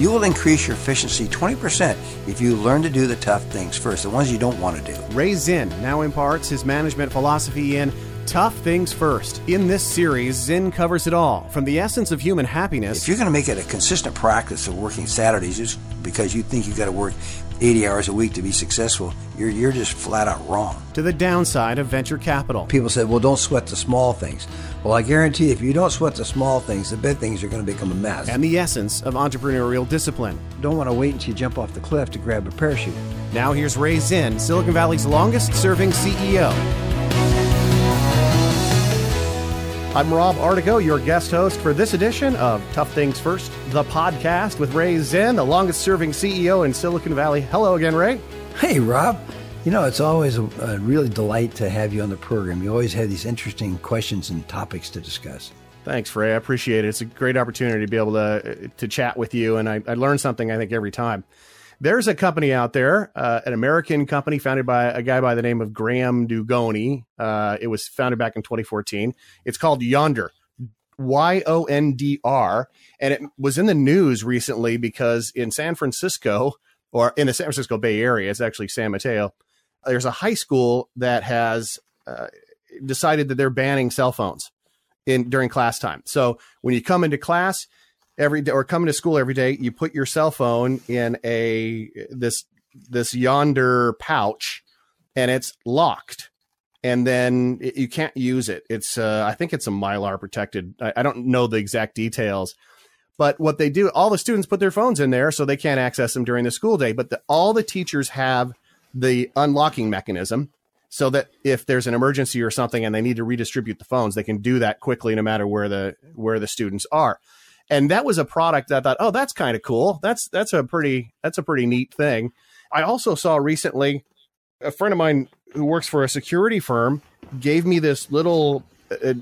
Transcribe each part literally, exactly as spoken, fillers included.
You will increase your efficiency twenty percent if you learn to do the tough things first, the ones you don't want to do. Ray Zinn now imparts his management philosophy in Tough Things First. In this series, Zinn covers it all, from the essence of human happiness. If you're going to make it a consistent practice of working Saturdays just because you think you've got to work eighty hours a week to be successful, you're you're just flat out wrong. To the downside of venture capital. People said, well, don't sweat the small things. Well, I guarantee you, if you don't sweat the small things, the big things are going to become a mess. And the essence of entrepreneurial discipline. Don't want to wait until you jump off the cliff to grab a parachute. Now here's Ray Zinn, Silicon Valley's longest-serving C E O. I'm Rob Artico, your guest host for this edition of Tough Things First, the podcast with Ray Zinn, the longest-serving C E O in Silicon Valley. Hello again, Ray. Hey, Rob. You know, it's always a, a really delight to have you on the program. You always have these interesting questions and topics to discuss. Thanks, Ray. I appreciate it. It's a great opportunity to be able to to chat with you, and I, I learn something, I think, every time. There's a company out there, uh, an American company founded by a guy by the name of Graham Dugoni. Uh, it was founded back in twenty fourteen. It's called Yondr, Y O N D R, and it was in the news recently because in San Francisco, or in the San Francisco Bay Area, it's actually San Mateo, there's a high school that has uh, decided that they're banning cell phones in during class time. So when you come into class every day or come into school every day, you put your cell phone in a this this Yondr pouch, and it's locked, and then it, you can't use it. It's uh, I think it's a Mylar protected. I, I don't know the exact details. But what they do, all the students put their phones in there so they can't access them during the school day. But the, all the teachers have the unlocking mechanism so that if there's an emergency or something and they need to redistribute the phones, they can do that quickly no matter where the where the students are. And that was a product that I thought, oh, that's kind of cool. That's that's a pretty that's a pretty neat thing. I also saw recently a friend of mine who works for a security firm gave me this little, uh,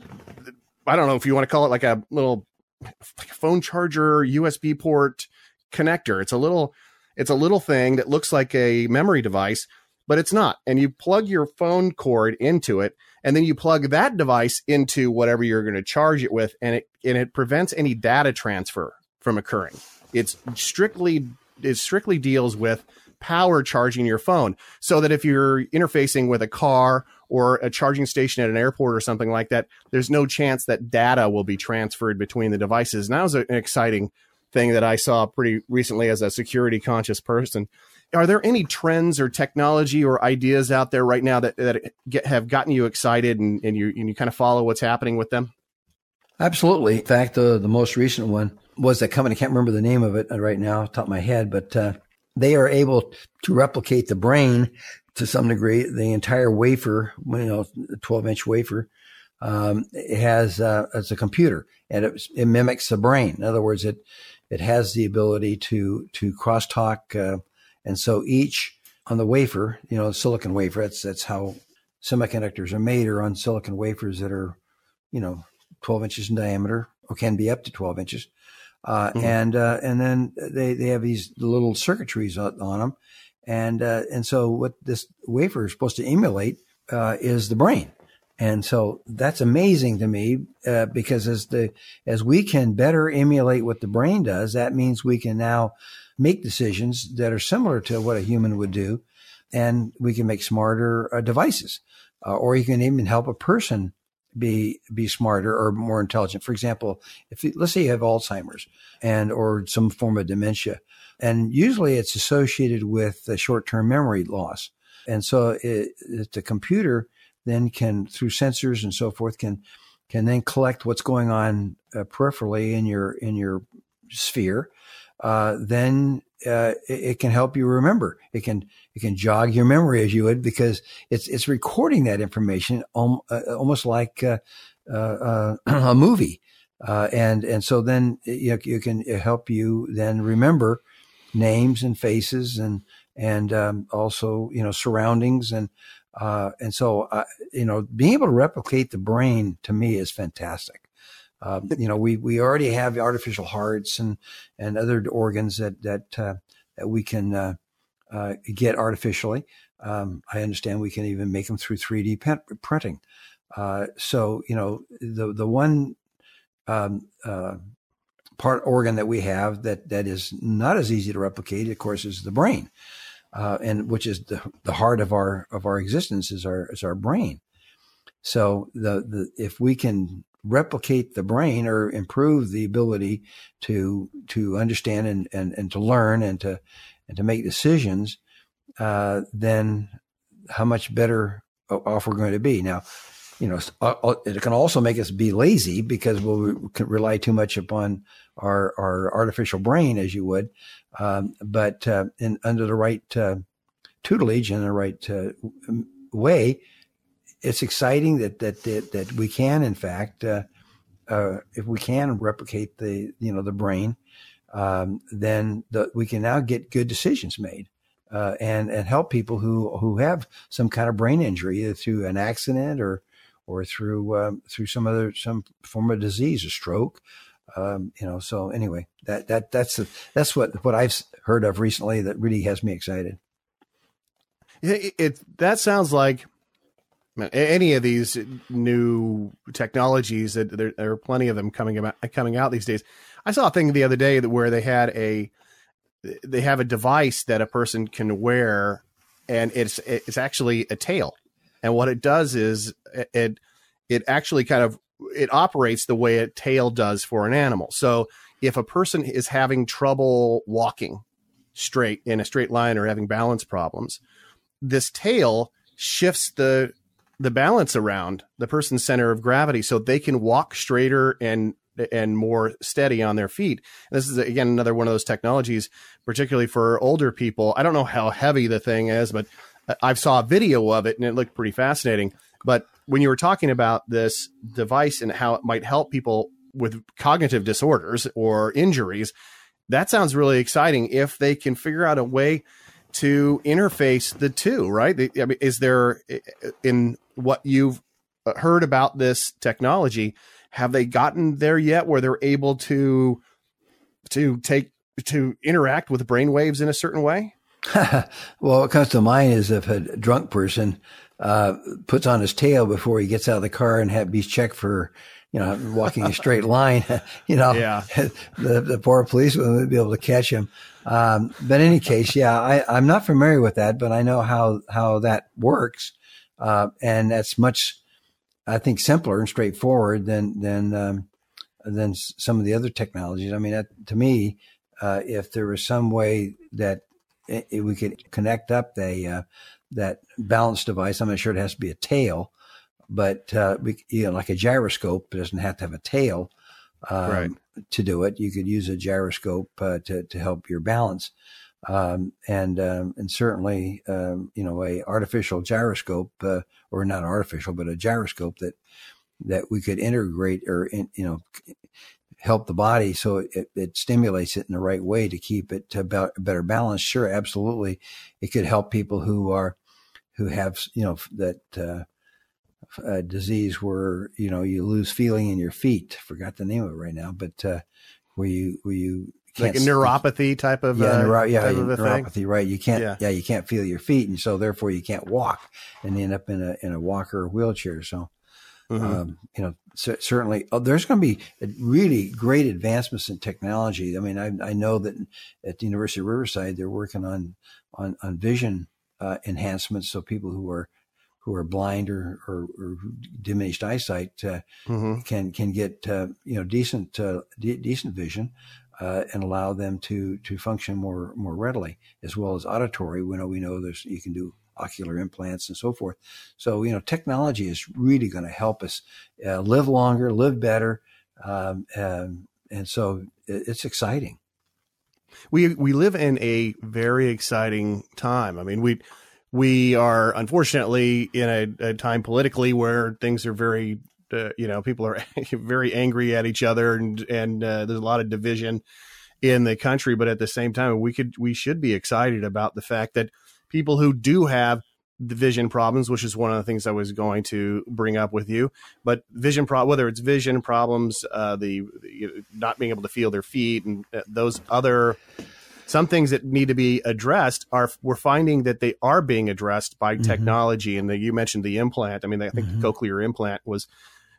I don't know if you want to call it like a little like a phone charger U S B port connector. It's a little It's a little thing that looks like a memory device, but it's not. And you plug your phone cord into it, and then you plug that device into whatever you're going to charge it with, and it and it prevents any data transfer from occurring. It's strictly it strictly deals with power charging your phone, so that if you're interfacing with a car or a charging station at an airport or something like that, there's no chance that data will be transferred between the devices. And that was an exciting thing that I saw pretty recently as a security conscious person. Are there any trends or technology or ideas out there right now that, that get, have gotten you excited and, and you and you kind of follow what's happening with them? Absolutely. In fact, the, the most recent one was that company. I can't remember the name of it right now, off the top of my head, but uh, they are able to replicate the brain to some degree. The entire wafer, you know, twelve inch wafer, um, it has uh, it's a computer, and it, it mimics the brain. In other words, it It has the ability to to crosstalk, uh, and so each on the wafer, you know, silicon wafer. That's that's how semiconductors are made, or on silicon wafers that are, you know, twelve inches in diameter, or can be up to twelve inches, uh, mm-hmm. and uh, and then they they have these little circuitries on, on them, and uh, and so what this wafer is supposed to emulate uh, is the brain. And so that's amazing to me, uh, because as the, as we can better emulate what the brain does, that means we can now make decisions that are similar to what a human would do. And we can make smarter uh, devices, uh, or you can even help a person be, be smarter or more intelligent. For example, if you, let's say you have Alzheimer's and, or some form of dementia, and usually it's associated with the short-term memory loss. And so it, it, the computer then can, through sensors and so forth, can can then collect what's going on uh, peripherally in your in your sphere. Uh, then uh, it, it can help you remember. It can it can jog your memory, as you would, because it's it's recording that information om- uh, almost like uh, uh, a movie. Uh, and and so then you know, you can help you then remember names and faces and and um, also you know surroundings and. Uh, and so, uh, you know, being able to replicate the brain to me is fantastic. Uh, you know, we, we already have artificial hearts and, and other organs that, that, uh, that we can, uh, uh, get artificially. Um, I understand we can even make them through three D pen- printing. Uh, so, you know, the, the one, um, uh, part organ that we have that, that is not as easy to replicate, of course, is the brain, uh, and which is the, the heart of our, of our existence is our, is our brain. So the, the, if we can replicate the brain or improve the ability to, to understand and, and, and to learn and to, and to make decisions, uh, then how much better off we're going to be. Now, you know, it can also make us be lazy because we'll rely too much upon our, our artificial brain, as you would. Um, but, uh, in, under the right, uh, tutelage and the right, uh, way, it's exciting that, that, that, that we can, in fact, uh, uh, if we can replicate the, you know, the brain, um, then the, we can now get good decisions made, uh, and, and help people who, who have some kind of brain injury, either through an accident or, or through, um, through some other, some form of disease, a stroke. Um, you know, so anyway, that, that, that's, that's what, what I've heard of recently that really has me excited. It, it that sounds like any of these new technologies that there, there are plenty of them coming about, coming out these days. I saw a thing the other day that where they had a, they have a device that a person can wear, and it's, it's actually a tail. And what it does is it, it actually kind of, it operates the way a tail does for an animal. So if a person is having trouble walking straight in a straight line or having balance problems, this tail shifts the, the balance around the person's center of gravity so they can walk straighter and, and more steady on their feet. And this is, again, another one of those technologies, particularly for older people. I don't know how heavy the thing is, but I saw a video of it and it looked pretty fascinating. But when you were talking about this device and how it might help people with cognitive disorders or injuries, that sounds really exciting if they can figure out a way to interface the two, right? I mean, is there, in what you've heard about this technology, have they gotten there yet where they're able to, to take, to interact with brainwaves in a certain way? Well, what comes to mind is if a drunk person uh, puts on his tail before he gets out of the car and have be checked for, you know, walking a straight line, you know, yeah. the, the poor policeman would be able to catch him. Um, but in any case, yeah, I, I'm not familiar with that, but I know how, how that works. Uh, and that's much, I think, simpler and straightforward than, than, um, than some of the other technologies. I mean, that, to me, uh, if there was some way that it, we could connect up the, uh, that balance device. I'm not sure it has to be a tail, but, uh, we, you know, like a gyroscope, it doesn't have to have a tail, um, right. to do it. You could use a gyroscope, uh, to, to help your balance. Um, and, um, and certainly, um, you know, a artificial gyroscope, uh, or not artificial, but a gyroscope that, that we could integrate or, in, you know, help the body so it, it stimulates it in the right way to keep it to about a better balance. Sure, absolutely. It could help people who are, who have, you know, that, uh, a disease where, you know, you lose feeling in your feet. Forgot the name of it right now, but, uh, where you, where you can't. Like a neuropathy type of, yeah, uh, neuro, yeah, type of a neuropathy, thing. right. You can't, yeah. yeah, you can't feel your feet. And so therefore you can't walk and end up in a, in a walker or wheelchair. So, mm-hmm. um, you know, c- certainly oh, there's going to be really great advancements in technology. I mean, I, I know that at the University of Riverside, they're working on, on, on vision, uh, enhancements. So people who are, who are blind or, or, or diminished eyesight, uh, mm-hmm. can, can get, uh, you know, decent, uh, de- decent vision, uh, and allow them to, to function more, more readily, as well as auditory. We know, we know there's, you can do ocular implants and so forth. So, you know, technology is really going to help us, uh, live longer, live better. Um, um, and so it, it's exciting. We, we live in a very exciting time. I mean, we, We are unfortunately in a, a time politically where things are very, uh, you know, people are very angry at each other, and and uh, there's a lot of division in the country. But at the same time, we could we should be excited about the fact that people who do have the vision problems, which is one of the things I was going to bring up with you, but vision pro whether it's vision problems, uh, the, the not being able to feel their feet, and uh, those other. Some things that need to be addressed are, we're finding that they are being addressed by mm-hmm. technology. And the, you mentioned the implant. I mean, I think mm-hmm. the cochlear implant was,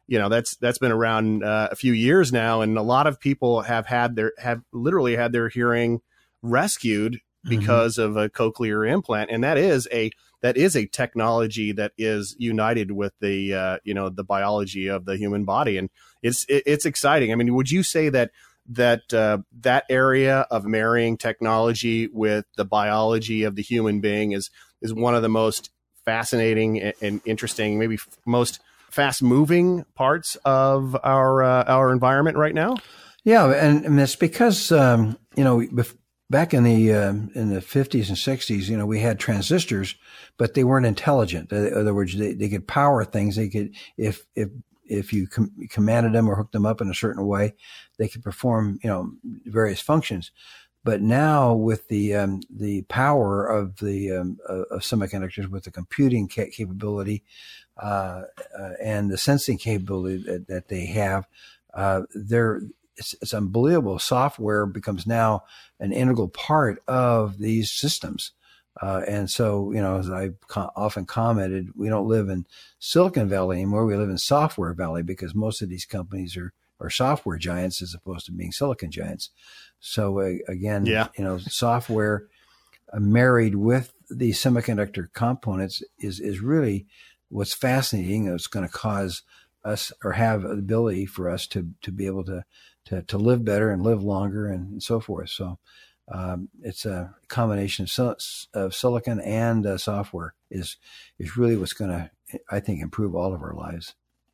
you know, that's that's been around uh, a few years now, and a lot of people have had their have literally had their hearing rescued because mm-hmm. of a cochlear implant, and that is a that is a technology that is united with the uh, you know the biology of the human body, and it's it, it's exciting. I mean, would you say that that uh, that area of marrying technology with the biology of the human being is is one of the most fascinating and, and interesting, maybe f- most fast moving parts of our uh, our environment right now? Yeah, and, and it's because um, you know. Bef- Back in the uh, in the fifties and sixties, you know, we had transistors, but they weren't intelligent. In other words, they, they could power things. They could, if if if you com- commanded them or hooked them up in a certain way, they could perform, you know, various functions. But now with the um, the power of the um, of semiconductors, with the computing ca- capability uh, uh, and the sensing capability that, that they have, uh, they're It's, it's unbelievable. Software becomes now an integral part of these systems. Uh, and so, you know, as I co- often commented, we don't live in Silicon Valley anymore. We live in Software Valley, because most of these companies are, are software giants as opposed to being silicon giants. So uh, again, yeah. you know, software uh, married with the semiconductor components is, is really what's fascinating. It's going to cause us, or have the ability for us to, to be able to, to, to live better and live longer and, and so forth. So, um, it's a combination of, sil- of silicon and uh, software is, is really what's going to, I think, improve all of our lives.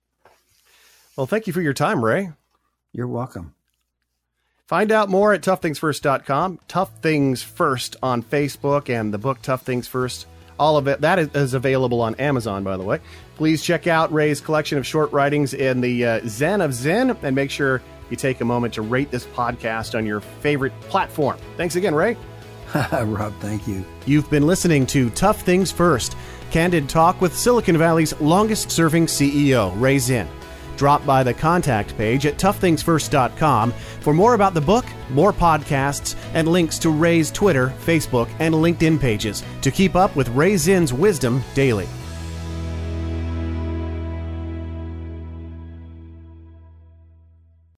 Well, thank you for your time, Ray. You're welcome. Find out more at tough things first dot com, Tough Things First on Facebook, and the book Tough Things First. All of it, that is available on Amazon, by the way. Please check out Ray's collection of short writings in the uh, Zen of Zen, and make sure you take a moment to rate this podcast on your favorite platform. Thanks again, Ray. Rob, thank you. You've been listening to Tough Things First, candid talk with Silicon Valley's longest-serving C E O, Ray Zinn. Drop by the contact page at tough things first dot com for more about the book, more podcasts, and links to Ray's Twitter, Facebook, and LinkedIn pages to keep up with Ray Zinn's wisdom daily.